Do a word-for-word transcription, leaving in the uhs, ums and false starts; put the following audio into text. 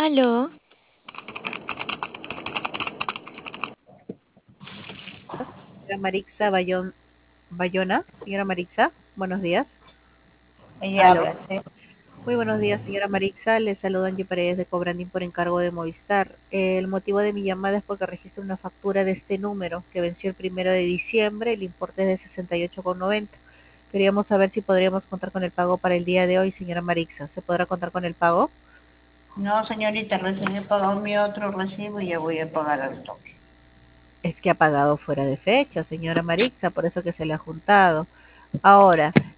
Aló, Señora Marixa Bayón, Bayona. Señora Marixa, buenos días. Ella Aló. habla, sí. Muy buenos días, señora Marixa. Le saluda Angie Paredes de Cobrandín por encargo de Movistar. El motivo de mi llamada es porque registro una factura de este número que venció el primero de diciembre. El importe es de sesenta y ocho con noventa. Queríamos saber si podríamos contar con el pago para el día de hoy, señora Marixa. ¿Se podrá contar con el pago? No, señorita, recién he pagado mi otro recibo y ya voy a pagar al toque. Es que ha pagado fuera de fecha, señora Marixa, por eso que se le ha juntado. Ahora,